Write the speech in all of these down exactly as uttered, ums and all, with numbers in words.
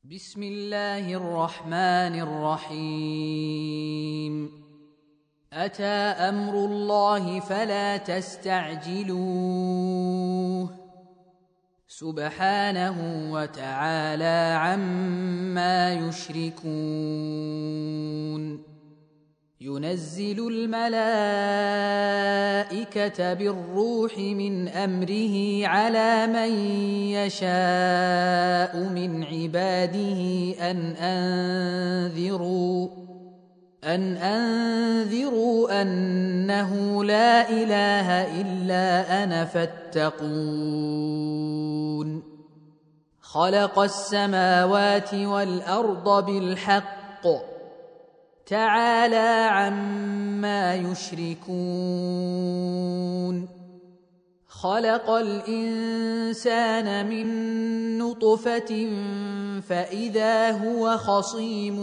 بسم الله الرحمن الرحيم. أتى أمر الله فلا تستعجلوه سبحانه وتعالى عما يشركون. ينزل الملائكة بالروح من أمره على من يشاء من عباده أن أنذروا أن أنذروا أنه لا إله إلا أنا فاتقون. خلق السماوات والأرض بالحق تعالى عما يشركون. خلق الإنسان من نطفة فإذا هو خصيم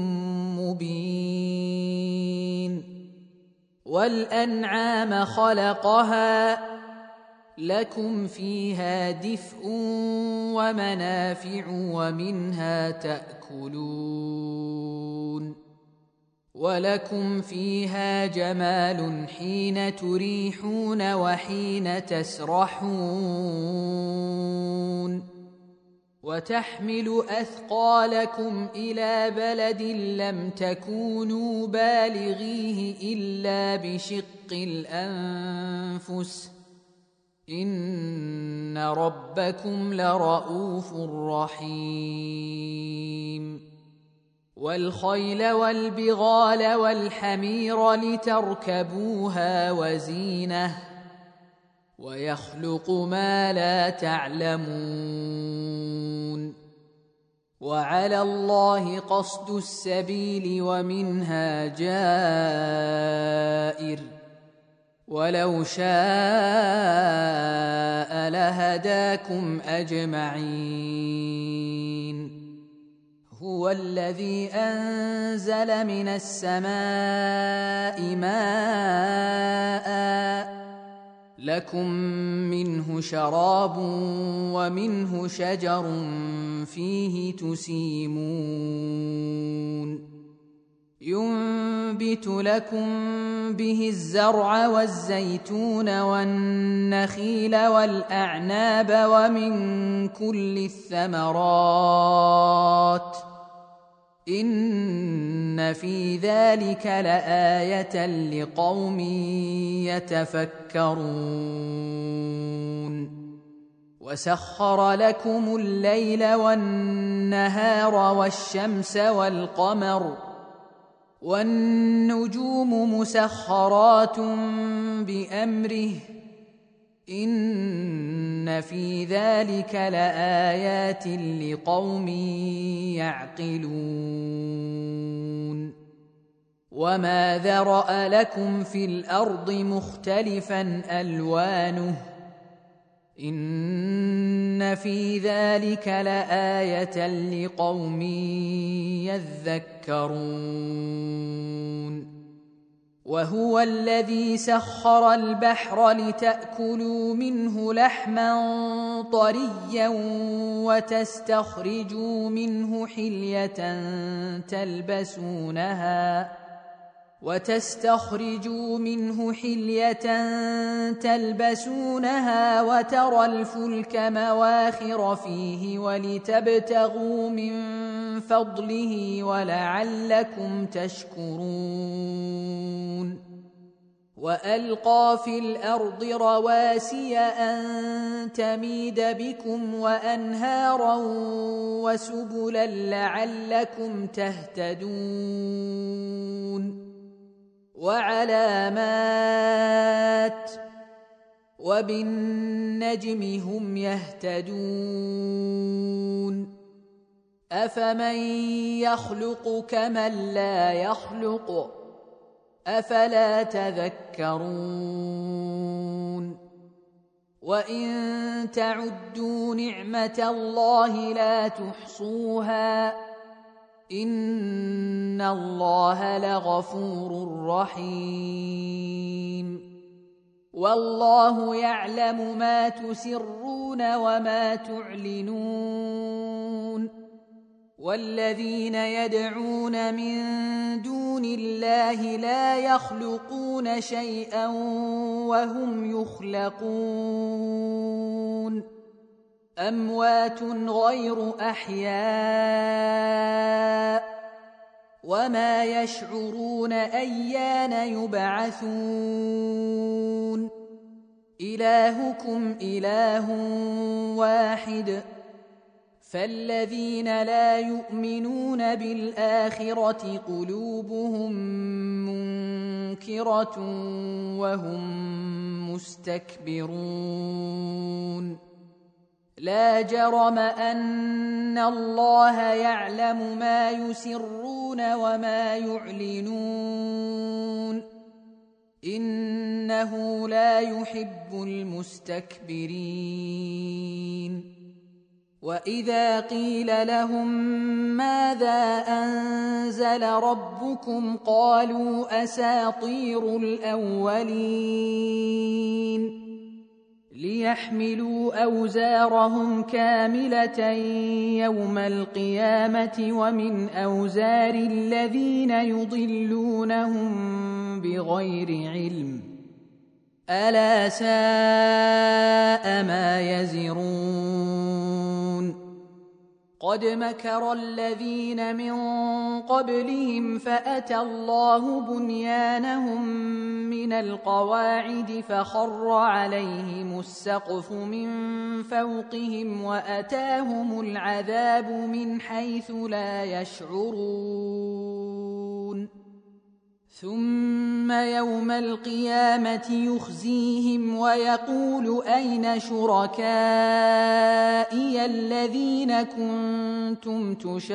مبين. والأنعام خلقها لكم فيها دفء ومنافع ومنها تأكلون. ولكم فيها جمال حين تريحون وحين تسرحون. وتحمل أثقالكم إلى بلد لم تكونوا بالغيه إلا بشق الأنفس إن ربكم لرؤوف رحيم. والخيل والبغال والحمير لتركبوها وزينة ويخلق ما لا تعلمون. وعلى الله قصد السبيل ومنها جائر ولو شاء لهداكم أجمعين. هو الذي أنزل من السماء ماء لكم منه شراب ومنه شجر فيه تسيمون. ينبت لكم به الزرع والزيتون والنخيل والأعناب ومن كل الثمرات إن في ذلك لآية لقوم يتفكرون. وسخر لكم الليل والنهار والشمس والقمر والنجوم مسخرات بأمره إن في ذلك لآيات لقوم يعقلون. وما ذرأ لكم في الأرض مختلفا ألوانه إن في ذلك لآية لقوم يذكرون. وهو الذي سخر البحر لتأكلوا منه لحما طريا وتستخرجوا منه حلية تلبسونها وتستخرجوا منه حلية تلبسونها وترى الفلك مواخر فيه ولتبتغوا من فضله ولعلكم تشكرون. وألقى في الأرض رواسي أن تميد بكم وأنهارا وسبلا لعلكم تهتدون. وعلامات وبالنجم هم يهتدون. أفمن يخلق كمن لا يخلق أفلا تذكرون. وإن تعدوا نعمة الله لا تحصوها إن الله لغفور رحيم. والله يعلم ما تسرون وما تعلنون والذين يدعون من دون الله لا يخلقون شيئا وهم يخلقون أموات غير أحياء وما يشعرون أيان يبعثون إلهكم إله واحد فالذين لا يؤمنون بالآخرة قلوبهم منكرة وهم مستكبرون لا جرم أن الله يعلم ما يسرون وما يعلنون إنه لا يحب المستكبرين وإذا قيل لهم ماذا أنزل ربكم قالوا أساطير الأولين ليحملوا أوزارهم كاملة يوم القيامة ومن أوزار الذين يضلونهم بغير علم ألا ساء ما يزرون قد مكر الذين من قبلهم فأتى الله بنيانهم من القواعد فخر عليهم السقف من فوقهم وأتاهم العذاب من حيث لا يشعرون ثم يوم القيامة يخزيهم ويقول أين شركائي الذين كنتم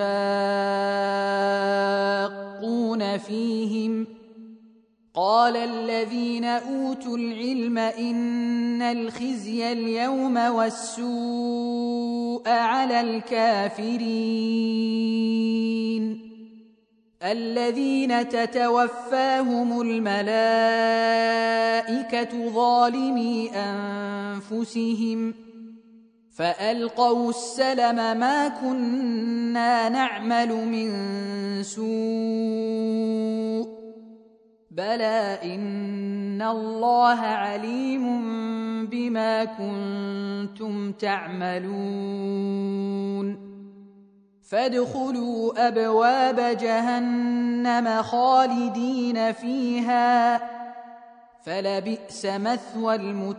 تشاقون فيهم قال الذين أوتوا العلم إن الخزي اليوم والسوء على الكافرين الذين تتوفاهم الملائكة ظالمي أنفسهم فألقوا السلم ما كنا نعمل من سوء بلى إن الله عليم بما كنتم تعملون فادخلوا أبواب جهنم خالدين فيها فلبئس مثوى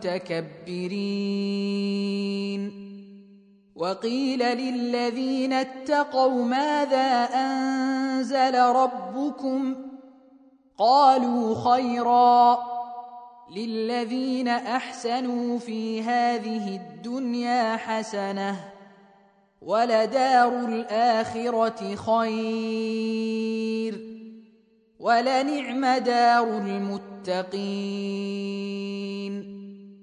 المتكبرين وقيل للذين اتقوا ماذا أنزل ربكم قالوا خيرا للذين أحسنوا في هذه الدنيا حسنة ولدار الآخرة خير ولنعم دار المتقين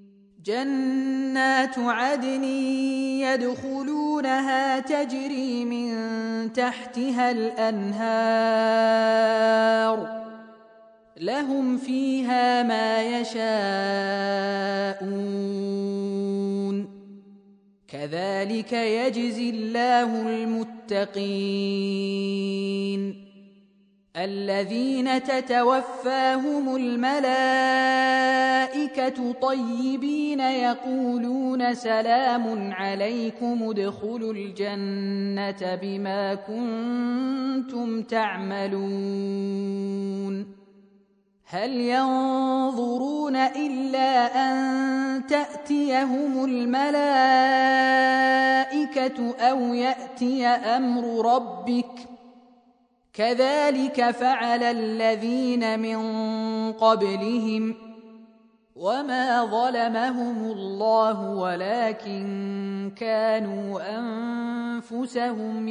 جنات عدن يدخلونها تجري من تحتها الأنهار لهم فيها ما يشاءون كذلك يجزي الله المتقين الذين تتوفاهم الملائكة طيبين يقولون سلام عليكم ادخلوا الجنة بما كنتم تعملون هل ينظرون إلا أن تأتيهم الملائكة أو يأتي أمر ربك كذلك فعل الذين من قبلهم وما ظلمهم الله ولكن كانوا أنفسهم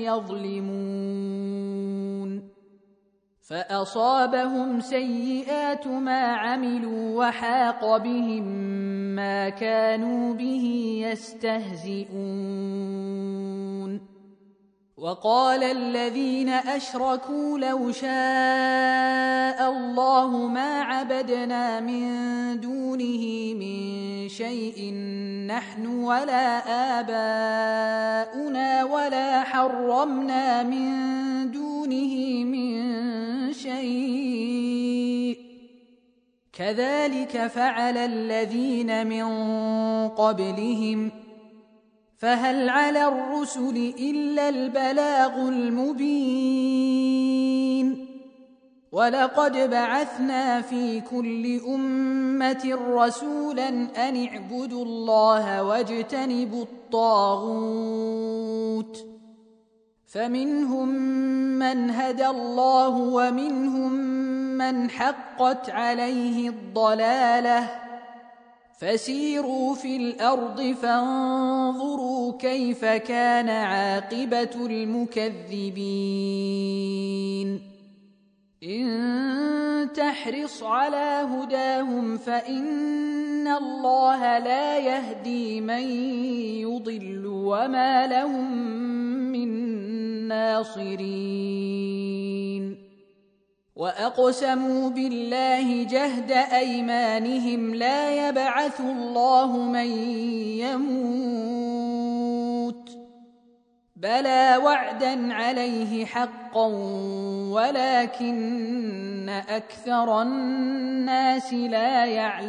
يظلمون فأصابهم سيئات ما عملوا وحاق بهم ما كانوا به يستهزئون وقال الذين أشركوا لو شاء الله ما عبدنا من دونه من شيء نحن ولا آباؤنا ولا حرمنا من دونه من شيء كذلك فعل الذين من قبلهم فهل على الرسل إلا البلاغ المبين ولقد بعثنا في كل أمة رسولا أن اعبدوا الله واجتنبوا الطاغوت فمنهم من هدى الله ومنهم من حقت عليه الضلالة فسيروا في الأرض فانظروا كيف كان عاقبة المكذبين إن تحرص على هداهم فإن الله لا يهدي من يضل وما لهم من ناصرين وأقسموا بالله جهد أيمانهم لا يبعث الله من يموت بلى وعدا عليه حقا ولكن أكثر الناس لا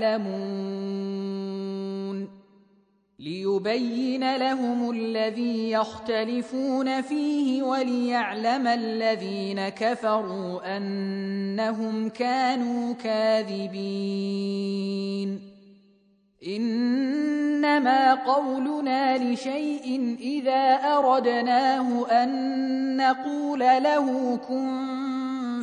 يعلمون ليبين لهم الذي يختلفون فيه وليعلم الذين كفروا أنهم كانوا كاذبين إنما قولنا لشيء إذا أردناه أن نقول له كن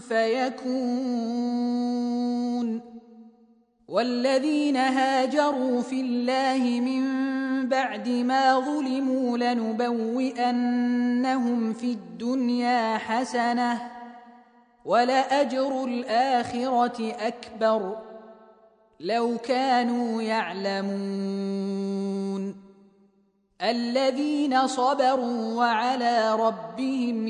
فيكون والذين هاجروا في الله من بعد ما ظلموا لنبوئنهم في الدنيا حسنة ولأجر الآخرة أكبر لو كانوا يعلمون الذين صبروا وعلى ربهم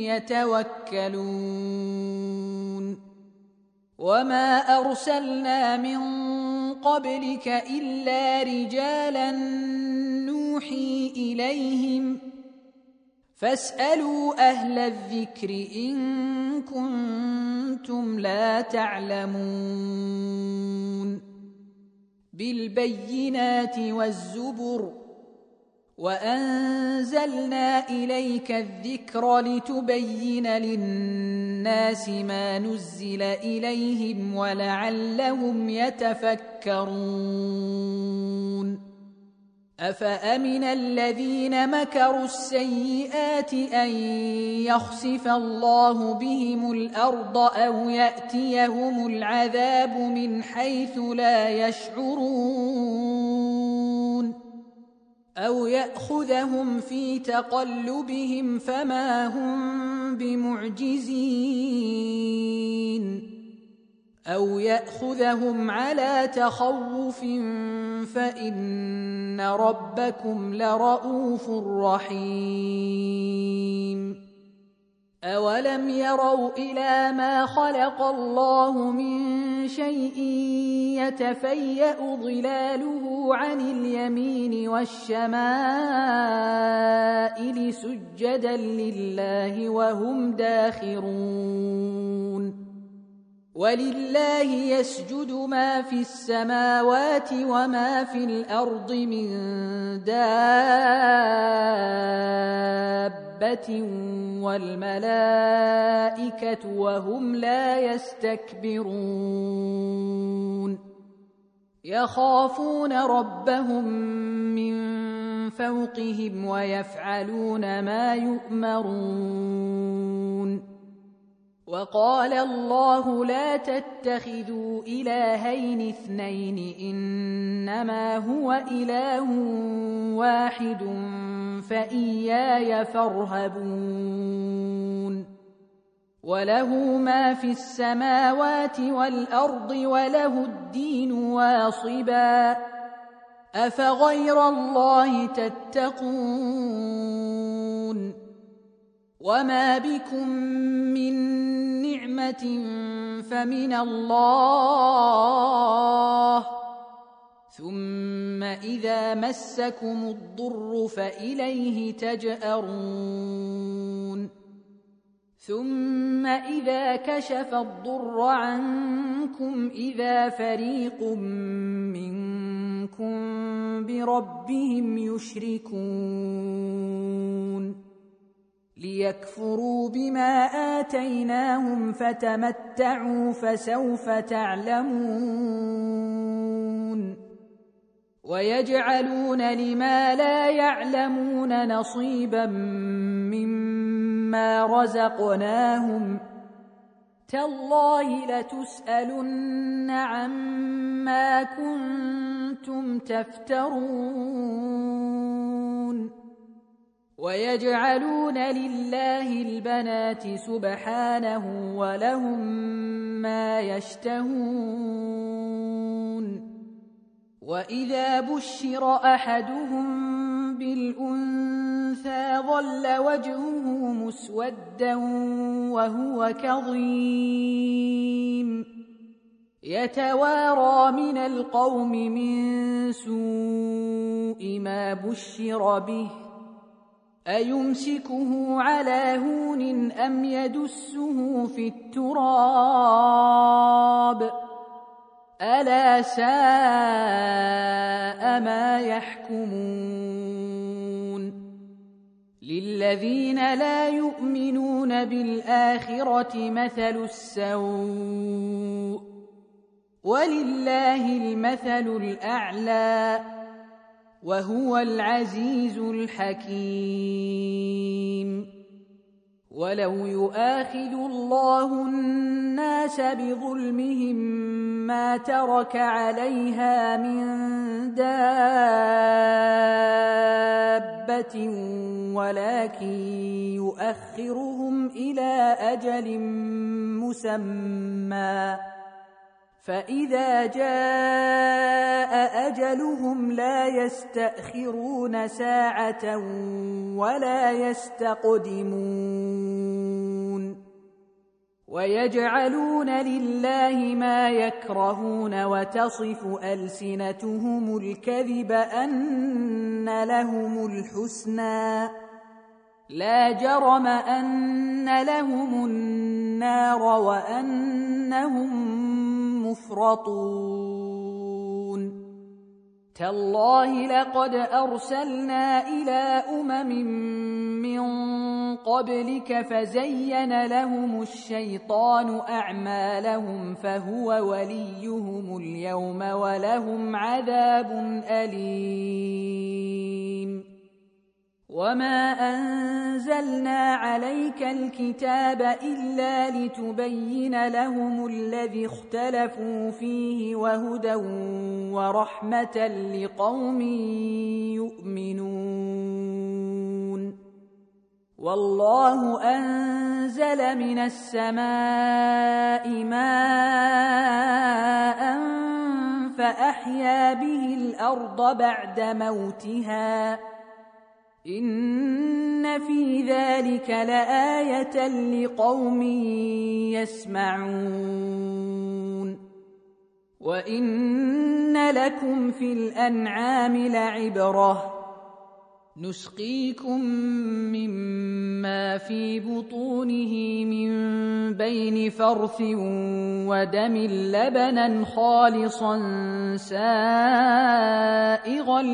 يتوكلون وما أرسلنا من قبلك إلا رجالا نوحي إليهم فاسألوا أهل الذكر إن كنتم لا تعلمون بالبينات والزبر وأنزلنا إليك الذكر لتبين للناس ما نزل إليهم ولعلهم يتفكرون أفأمن الذين مكروا السيئات أن يخسف الله بهم الأرض أو يأتيهم العذاب من حيث لا يشعرون أو يأخذهم في تقلبهم فما هم بمعجزين أو يأخذهم على تخوف فإن ربكم لرؤوف رحيم أولم يروا إلى ما خلق الله من شيء يتفيأ ظلاله عن اليمين والشمائل سجدا لله وهم داخرون ولله يسجد ما في السماوات وما في الأرض من دابة والملائكة وهم لا يستكبرون يخافون ربهم من فوقهم ويفعلون ما يؤمرون وقال الله لا تتخذوا إلهين اثنين إنما هو إله واحد فإياي فارهبون وله ما في السماوات والأرض وله الدين واصبا أفغير الله تتقون وما بكم من نعمة فمن الله ثم إذا مسكم الضر فإليه تجأرون ثم إذا كشف الضر عنكم إذا فريق منكم بربهم يشركون ليكفروا بما آتيناهم فتمتعوا فسوف تعلمون ويجعلون لما لا يعلمون نصيبا مما رزقناهم تالله لتسألن عما كنتم تفترون ويجعلون لله البنات سبحانه ولهم ما يشتهون وإذا بشر أحدهم بالأنثى ظل وجهه مسودا وهو كظيم يتوارى من القوم من سوء ما بشر به أيمسكه على هون أم يدسه في التراب ألا ساء ما يحكمون للذين لا يؤمنون بالآخرة مثل السوء ولله المثل الأعلى وهو العزيز الحكيم ولو يؤاخذ الله الناس بظلمهم ما ترك عليها من دابة ولكن يؤخرهم إلى أجل مسمى فإذا جاء أجلهم لا يستأخرون ساعة ولا يستقدمون ويجعلون لله ما يكرهون وتصف ألسنتهم الكذب أن لهم الحسنى لا جرم أن لهم النار وأنهم مفرطون تالله لقد أرسلنا إلى أمم من قبلك فزين لهم الشيطان أعمالهم فهو وليهم اليوم ولهم عذاب أليم وما أنزلنا عليك الكتاب إلا لتبين لهم الذي اختلفوا فيه وهدى ورحمة لقوم يؤمنون والله أنزل من السماء ماء فأحيا به الأرض بعد موتها إن في ذلك لآية لقوم يسمعون وإن لكم في الأنعام لعبرة نسقيكم مما في بطونه من بين فرث ودم لبنا خالصا سائغا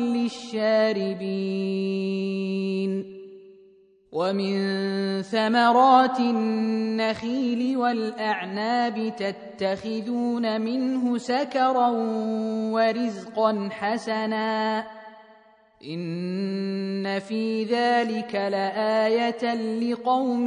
للشاربين ومن ثمرات النخيل والأعناب تتخذون منه سكرا ورزقا حسنا إن في ذلك لآية لقوم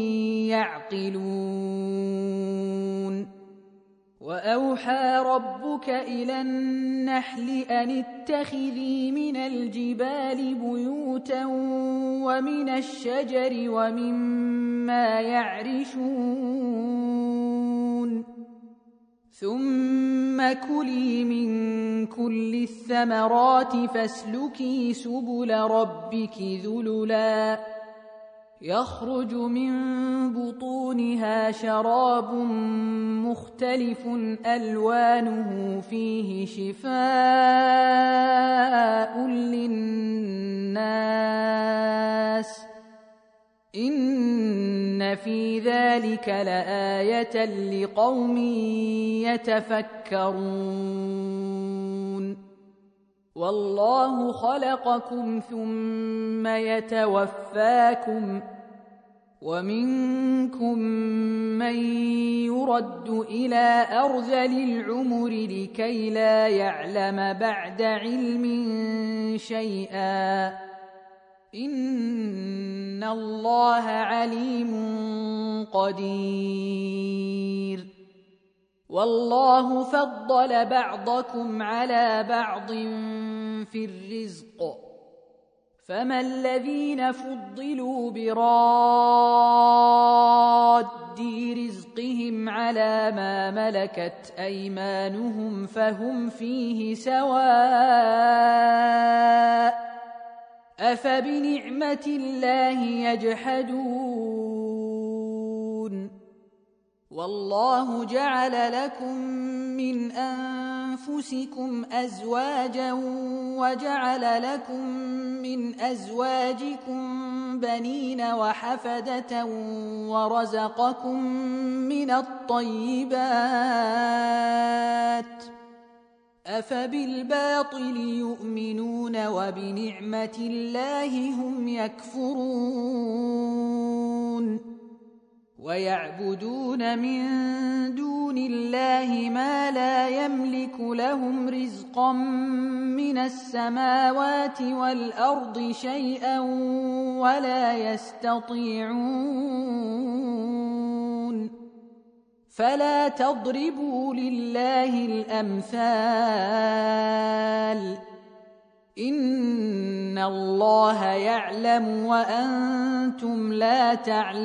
يعقلون وأوحى ربك إلى النحل أن اتخذي من الجبال بيوتا ومن الشجر ومما يعرشون ثم كلي من كل الثمرات فاسلكي سبل ربك ذللا يخرج من بطونها شراب مختلف ألوانه فيه شفاء للناس إن في ذلك لآية لقوم يتفكرون والله خلقكم ثم يتوفاكم ومنكم من يرد إلى أرذل العمر لكي لا يعلم بعد علم شيئا إن الله عليم قدير والله فضل بعضكم على بعض في الرزق فما الذين فضلوا براد رزقهم على ما ملكت أيمانهم فهم فيه سواء أفبنعمة الله يجحدون والله جعل لكم من أنفسكم أزواجا وجعل لكم من أزواجكم بنين وحفدة ورزقكم من الطيبات أفبالباطل يؤمنون وبنعمة الله هم يكفرون ويعبدون من دون الله ما لا يملك لهم رزقا من السماوات والأرض شيئا ولا يستطيعون فلا تضربوا لله الأمثال إن الله يعلم وأنتم لا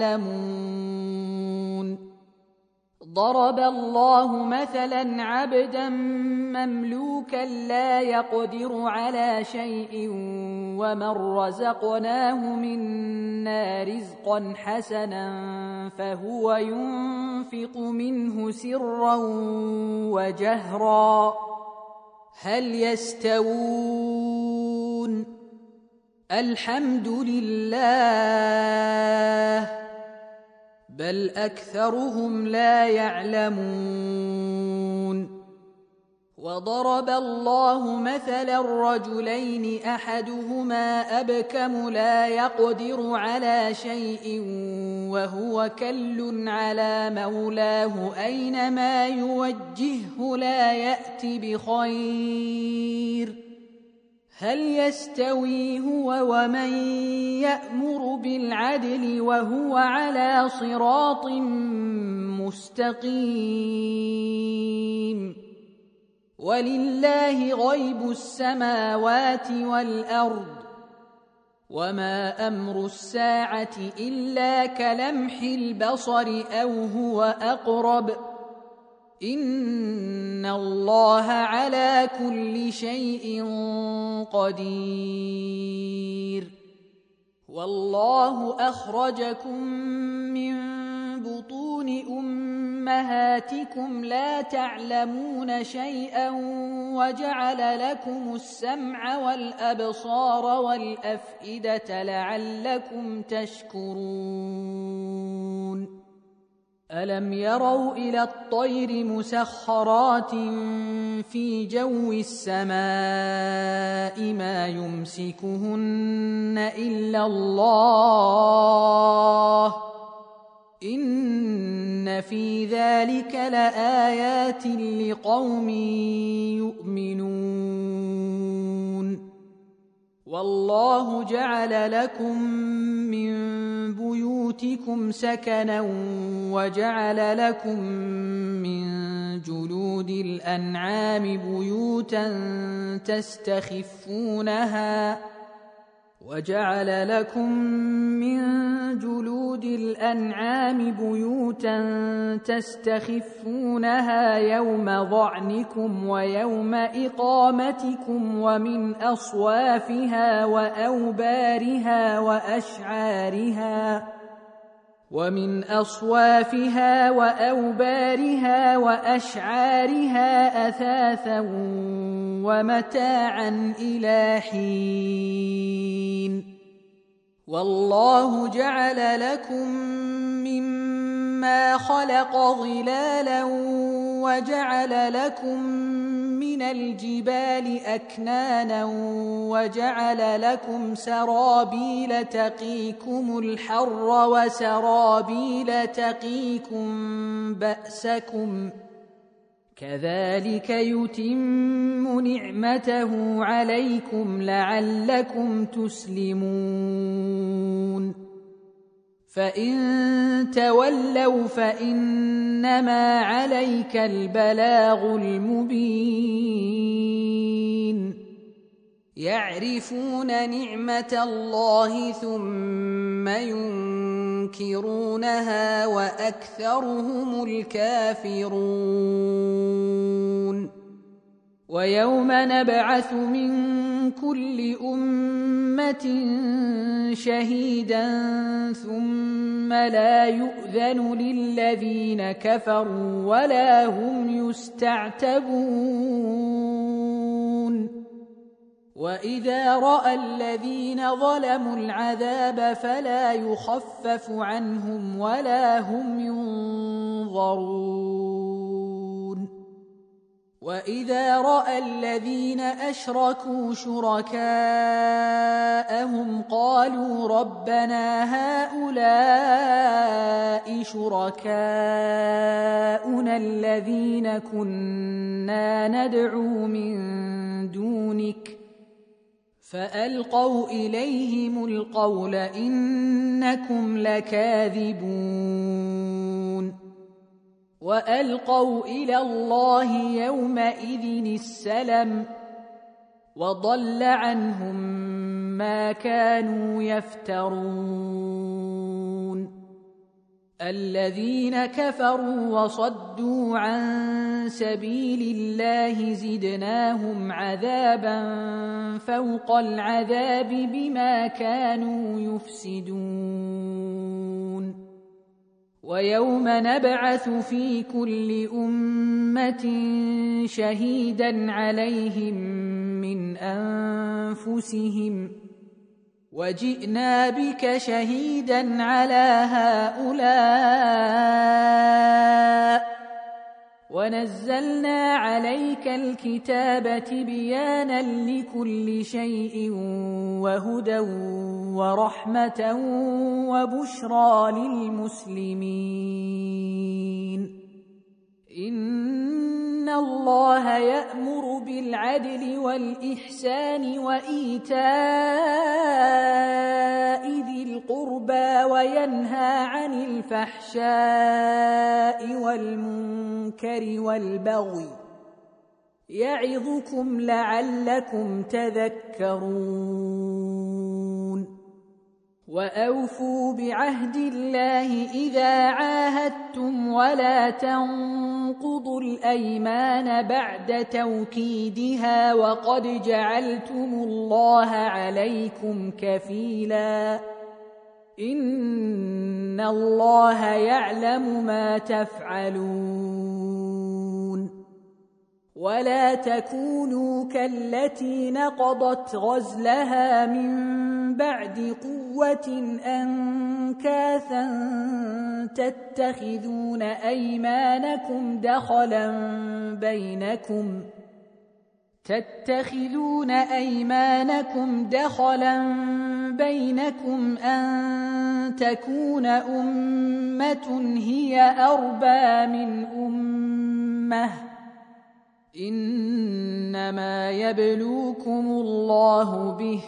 تعلمون ضرب الله مثلا عبدا مملوكا لا يقدر على شيء ومن رزقناه منا رزقا حسنا فهو ينفق منه سرا وجهرا هل يستوون الحمد لله بل أكثرهم لا يعلمون وضرب الله مثلا رجلين أحدهما أبكم لا يقدر على شيء وهو كل على مولاه أينما يوجهه لا يأت بخير هل يستوي هو ومن يأمر بالعدل وهو على صراط مستقيم ولله غيب السماوات والأرض وما أمر الساعة إلا كلمح البصر أو هو أقرب إن الله على كل شيء قدير والله أخرجكم من بطون أمهاتكم لا تعلمون شيئا وجعل لكم السمع والأبصار والأفئدة لعلكم تشكرون ألم يروا إلى الطير مسخرات في جو السماء ما يمسكهن إلا الله إن في ذلك لآيات لقوم يؤمنون والله جعل لكم من بيوتكم سكنا وجعل لكم من جلود الأنعام بيوتا تستخفونها وجعل لكم من جلود الأنعام بيوتا تستخفونها يوم ظعنكم ويوم إقامتكم ومن أصوافها وأوبارها وأشعارها ومن أصوافها وأوبارها وأشعارها أثاثا ومتاعا إلى حين والله جعل لكم مما خلق ظلالا وجعل لكم من الجبال أكنانا وجعل لكم سرابيل تقيكم الحر وسرابيل تقيكم بأسكم كذلك يتم نعمته عليكم لعلكم تسلمون فإن تولوا فإنما عليك البلاغ المبين يعرفون نعمة الله ثم ينكرونها وأكثرهم الكافرون ويوم نبعث من كل أمة شهيدا ثم لا يؤذن للذين كفروا ولا هم يستعتبون وإذا رأى الذين ظلموا العذاب فلا يخفف عنهم ولا هم ينظرون وإذا رأى الذين أشركوا شركاءهم قالوا ربنا هؤلاء شركاؤنا الذين كنا ندعو من دونك فألقوا إليهم القول إنكم لكاذبون وألقوا إلى الله يومئذ السلم وضل عنهم ما كانوا يفترون الذين كفروا وصدوا عن سبيل الله زدناهم عذابا فوق العذاب بما كانوا يفسدون ويوم نبعث في كل أمة شهيدا عليهم من أنفسهم وجئنا بك شهيدا على هؤلاء ونزلنا عليك الكتاب تبيانا لكل شيء وهدى ورحمة وبشرى للمسلمين إن الله يأمر بالعدل والإحسان وإيتاء ذي القربى وينهى عن الفحشاء والمنكر والبغي يعظكم لعلكم تذكرون وأوفوا بعهد الله إذا عاهدتم ولا تنقضوا الأيمان بعد توكيدها وقد جعلتم الله عليكم كفيلا إن الله يعلم ما تفعلون ولا تكونوا كالتي نقضت غزلها من بعد قوة أنكاثا تتخذون أيمانكم دخلا بينكم تتخذون أيمانكم دخلا بينكم أن تكون أمة هي أربى من أمة إنما يبلوكم الله به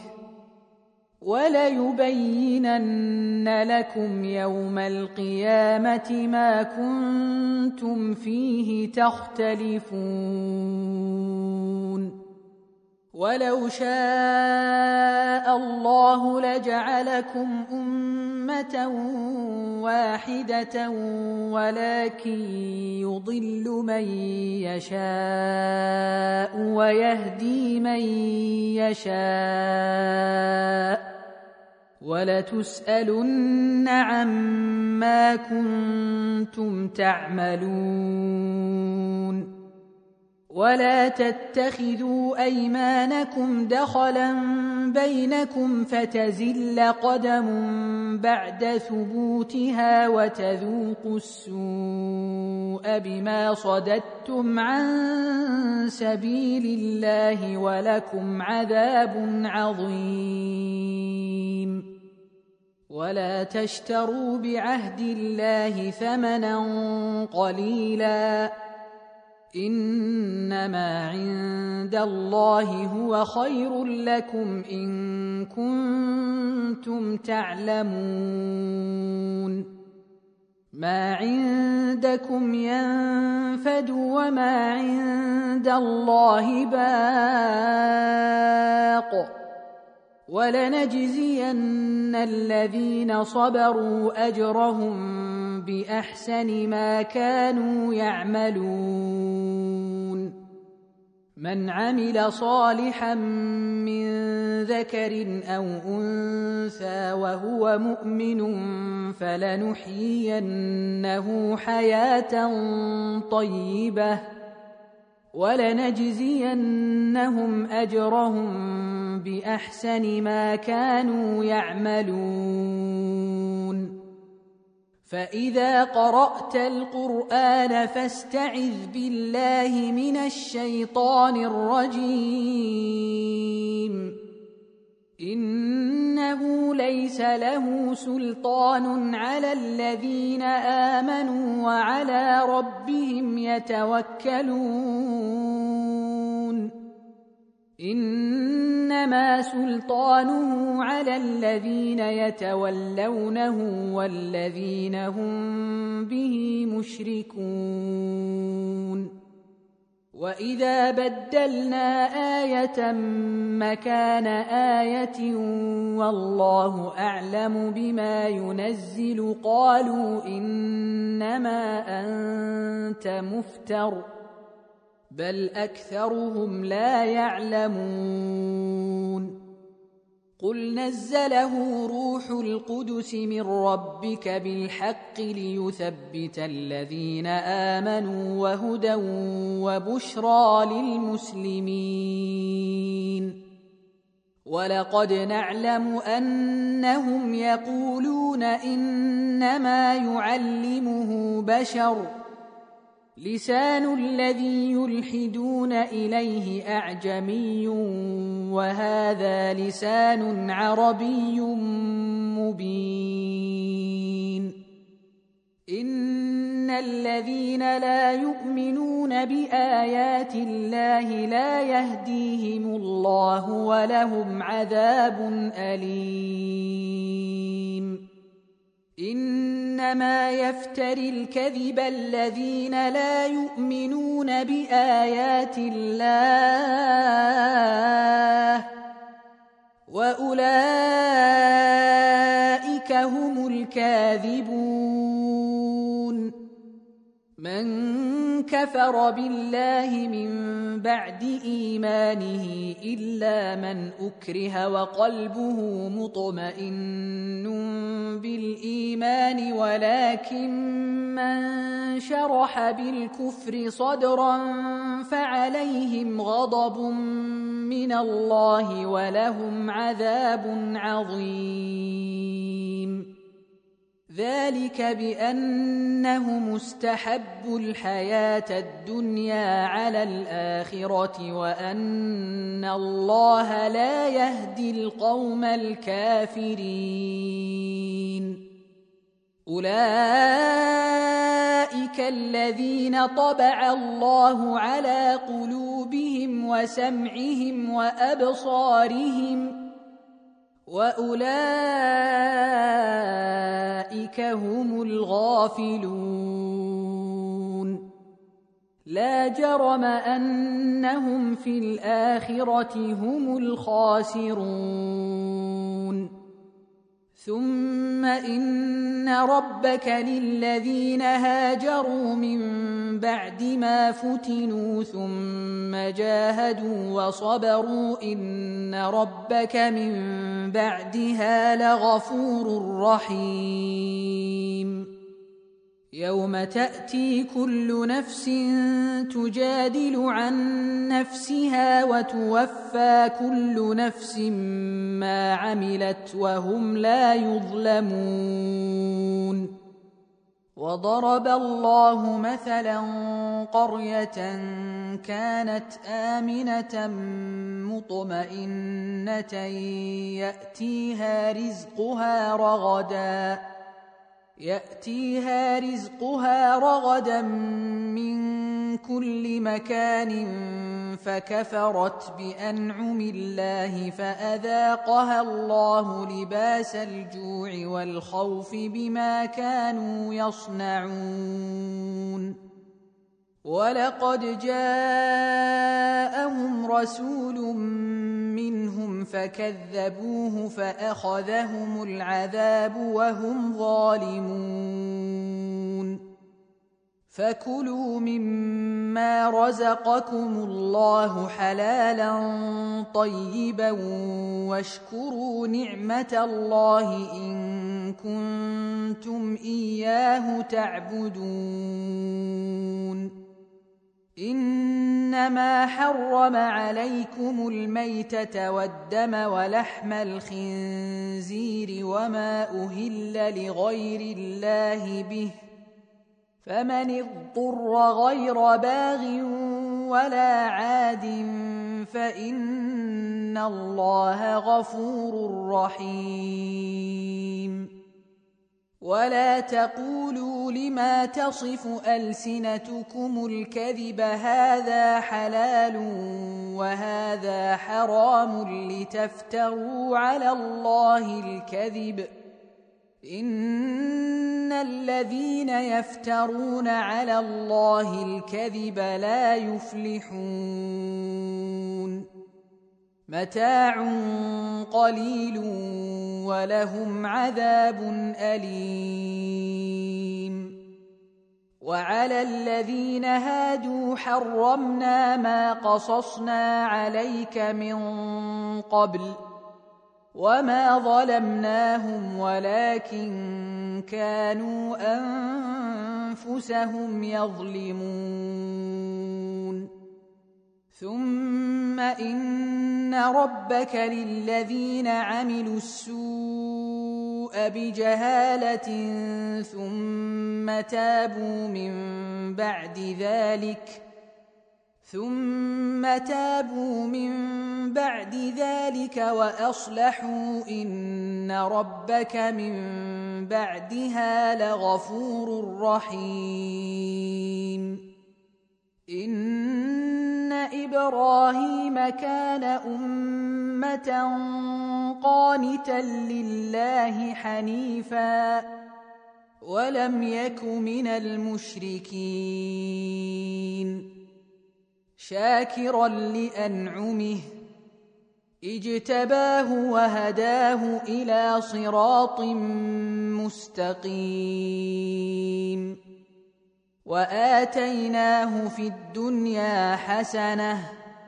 وليبينن لكم يوم القيامة ما كنتم فيه تختلفون ولو شاء الله لجعلكم أمة واحدة ولكن يضل من يشاء ويهدي من يشاء ولتسألن عما كنتم تعملون ولا تتخذوا أيمانكم دخلا بينكم فتزل قدم بعد ثبوتها وتذوقوا السوء بما صددتم عن سبيل الله ولكم عذاب عظيم ولا تشتروا بعهد الله ثمنا قليلا إنما عند الله هو خير لكم إن كنتم تعلمون ما عندكم ينفد وما عند الله باق ولنجزين الذين صبروا أجرهم بأحسن ما كانوا يعملون من عمل صالحا من ذكر أو أنثى وهو مؤمن فلنحيينه حياة طيبة ولنجزينهم أجرهم بأحسن ما كانوا يعملون فإذا قرأت القرآن فاستعذ بالله من الشيطان الرجيم إنه ليس له سلطان على الذين آمنوا وعلى ربهم يتوكلون إنما سلطانه على الذين يتولونه والذين هم به مشركون وإذا بدلنا آية مكان آية والله أعلم بما ينزل قالوا إنما أنت مفتر بل أكثرهم لا يعلمون قل نزله روح القدس من ربك بالحق ليثبت الذين آمنوا وهدى وبشرى للمسلمين ولقد نعلم أنهم يقولون إنما يعلمه بشر لسان الذي يلحدون إليه أعجمي وهذا لسان عربي مبين إن الذين لا يؤمنون بآيات الله لا يهديهم الله ولهم عذاب أليم إنما يفتري الكذب الذين لا يؤمنون بآيات الله وأولئك هم الكاذبون من كفر بالله من بعد إيمانه إلا من أكره وقلبه مطمئن بالإيمان ولكن من شرح بالكفر صدرا فعليهم غضب من الله ولهم عذاب عظيم ذلك بأنه مستحب الحياة الدنيا على الآخرة وأن الله لا يهدي القوم الكافرين أولئك الذين طبع الله على قلوبهم وسمعهم وأبصارهم وأولئك هم الغافلون لا جرم أنهم في الآخرة هم الخاسرون ثم إن ربك للذين هاجروا من بعد ما فتنوا ثم جاهدوا وصبروا إن ربك من بعدها لغفور رحيم يوم تأتي كل نفس تجادل عن نفسها وتوفى كل نفس ما عملت وهم لا يظلمون وضرب الله مثلا قرية كانت آمنة مطمئنة يأتيها رزقها رغداً يأتيها رزقها رغدا من كل مكان فكفرت بأنعم الله فأذاقها الله لباس الجوع والخوف بما كانوا يصنعون ولقد جاءهم رسول منهم فكذبوه فأخذهم العذاب وهم ظالمون فكلوا مما رزقكم الله حلالا طيبا واشكروا نعمة الله إن كنتم إياه تعبدون إنما حرم عليكم الميتة والدم ولحم الخنزير وما أهل لغير الله به فمن اضطر غير باغ ولا عاد فإن الله غفور رحيم ولا تقولوا لما تصف ألسنتكم الكذب هذا حلال وهذا حرام لتفتروا على الله الكذب إن الذين يفترون على الله الكذب لا يفلحون متاع قليل ولهم عذاب أليم وعلى الذين هادوا حرمنا ما قصصنا عليك من قبل وما ظلمناهم ولكن كانوا أنفسهم يظلمون ثم إن ربك للذين عملوا السوء بجهالة ثم تابوا من بعد ذلك ثم تابوا من بعد ذلك وأصلحوا إن ربك من بعدها لغفور رحيم إن إبراهيم كان أمة قانتا لله حنيفا ولم يك من المشركين شاكرا لأنعمه اجتباه وهداه إلى صراط مستقيم وآتيناه في الدنيا حسنة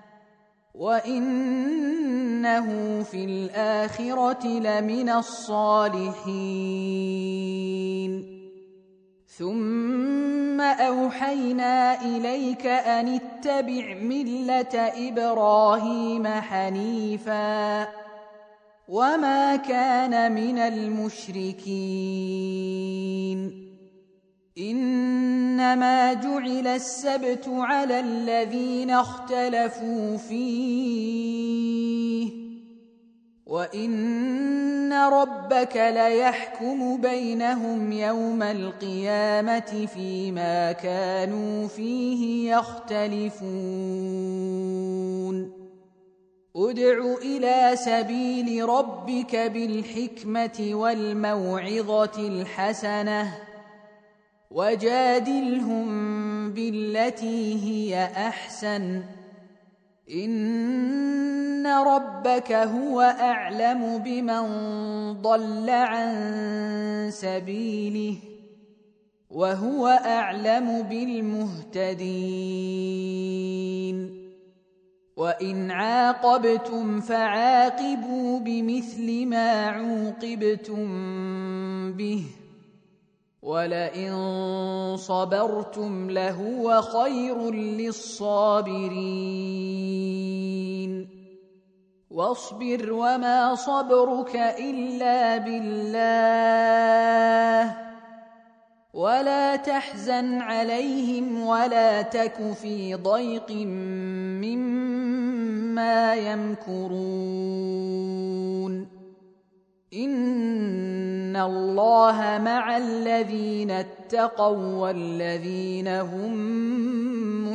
وإنه في الآخرة لمن الصالحين ثم أوحينا إليك أن اتبع ملة إبراهيم حنيفا وما كان من المشركين إنما جعل السبت على الذين اختلفوا فيه وإن ربك ليحكم بينهم يوم القيامة فيما كانوا فيه يختلفون ادع إلى سبيل ربك بالحكمة والموعظة الحسنة وجادلهم بالتي هي أحسن إن ربك هو أعلم بمن ضل عن سبيله وهو أعلم بالمهتدين وإن عاقبتم فعاقبوا بمثل ما عوقبتم به ولئن صبرتم لهو خير للصابرين واصبر وما صبرك إلا بالله ولا تحزن عليهم ولا تك في ضيق مما يمكرون إن الله مع الذين اتقوا والذين هم